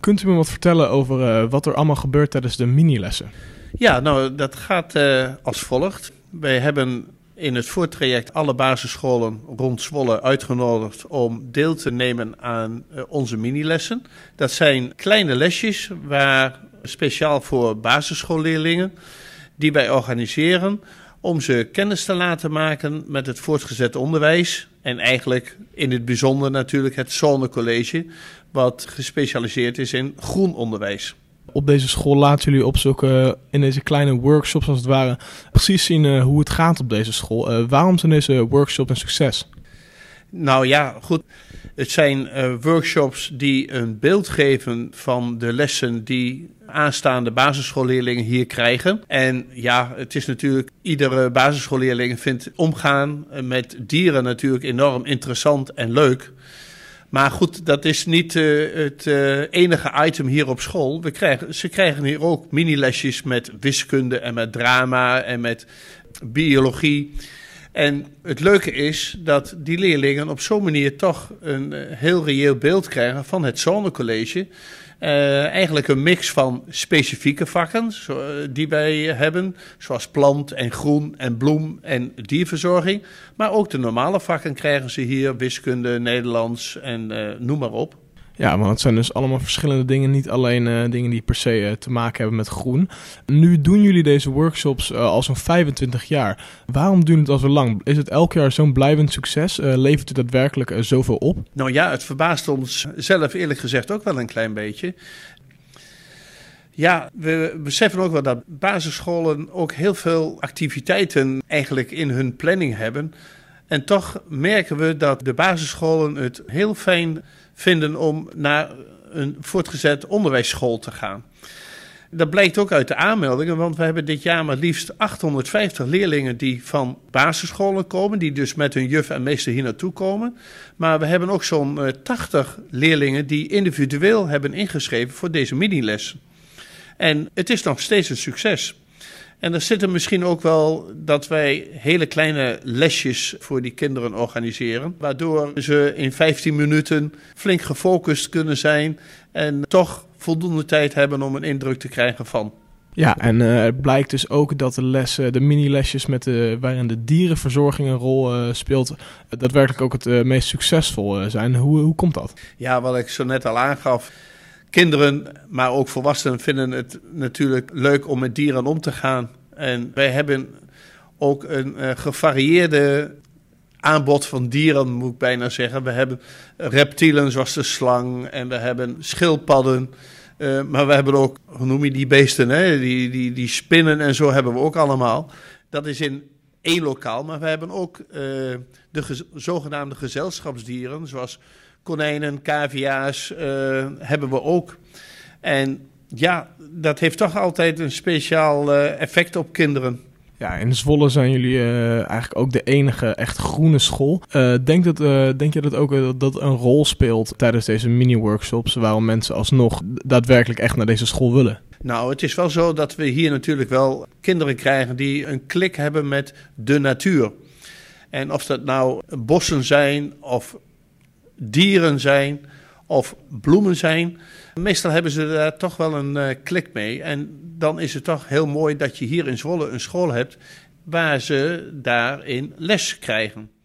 Kunt u me wat vertellen over wat er allemaal gebeurt tijdens de minilessen? Ja, nou dat gaat als volgt. Wij hebben in het voortraject alle basisscholen rond Zwolle uitgenodigd om deel te nemen aan onze minilessen. Dat zijn kleine lesjes waar speciaal voor basisschoolleerlingen die wij organiseren om ze kennis te laten maken met het voortgezet onderwijs. En eigenlijk in het bijzonder natuurlijk het Zonnecollege, wat gespecialiseerd is in groen onderwijs. Op deze school laten jullie in deze kleine workshops als het ware precies zien hoe het gaat op deze school. Waarom zijn deze workshops een succes? Nou ja, goed. Het zijn workshops die een beeld geven van de lessen die aanstaande basisschoolleerlingen hier krijgen. En ja, het is natuurlijk, iedere basisschoolleerling vindt omgaan met dieren natuurlijk enorm interessant en leuk. Maar goed, dat is niet het enige item hier op school. Ze krijgen hier ook minilesjes met wiskunde en met drama en met biologie. En het leuke is dat die leerlingen op zo'n manier toch een heel reëel beeld krijgen van het Zonnecollege. Eigenlijk een mix van specifieke vakken die wij hebben, zoals plant en groen en bloem en dierverzorging. Maar ook de normale vakken krijgen ze hier, wiskunde, Nederlands en noem maar op. Ja, want het zijn dus allemaal verschillende dingen, niet alleen dingen die per se te maken hebben met groen. Nu doen jullie deze workshops al zo'n 25 jaar. Waarom duurt het al zo lang? Is het elk jaar zo'n blijvend succes? Levert het daadwerkelijk zoveel op? Nou ja, het verbaast ons zelf eerlijk gezegd ook wel een klein beetje. Ja, we beseffen ook wel dat basisscholen ook heel veel activiteiten eigenlijk in hun planning hebben. En toch merken we dat de basisscholen het heel fijn vinden om naar een voortgezet onderwijsschool te gaan. Dat blijkt ook uit de aanmeldingen, want we hebben dit jaar maar liefst 850 leerlingen die van basisscholen komen, die dus met hun juf en meester hier naartoe komen. Maar we hebben ook zo'n 80 leerlingen die individueel hebben ingeschreven voor deze minilessen. En het is nog steeds een succes. En er zit er misschien ook wel dat wij hele kleine lesjes voor die kinderen organiseren, waardoor ze in 15 minuten flink gefocust kunnen zijn en toch voldoende tijd hebben om een indruk te krijgen van. Ja, en het blijkt dus ook dat de minilesjes waarin de dierenverzorging een rol speelt, daadwerkelijk ook het meest succesvol zijn. Hoe komt dat? Ja, wat ik zo net al aangaf. Kinderen, maar ook volwassenen vinden het natuurlijk leuk om met dieren om te gaan. En wij hebben ook een gevarieerde aanbod van dieren, moet ik bijna zeggen. We hebben reptielen zoals de slang en we hebben schildpadden. Maar we hebben ook, hoe noem je die beesten, hè? Die spinnen en zo hebben we ook allemaal. Dat is in één lokaal, maar we hebben ook de zogenaamde gezelschapsdieren, zoals konijnen, cavia's hebben we ook. En ja, dat heeft toch altijd een speciaal effect op kinderen. Ja, in Zwolle zijn jullie eigenlijk ook de enige echt groene school. Denk je dat ook dat een rol speelt tijdens deze mini-workshops, waarom mensen alsnog daadwerkelijk echt naar deze school willen? Nou, het is wel zo dat we hier natuurlijk wel kinderen krijgen die een klik hebben met de natuur. En of dat nou bossen zijn of dieren zijn of bloemen zijn, meestal hebben ze daar toch wel een klik mee. En dan is het toch heel mooi dat je hier in Zwolle een school hebt waar ze daarin les krijgen.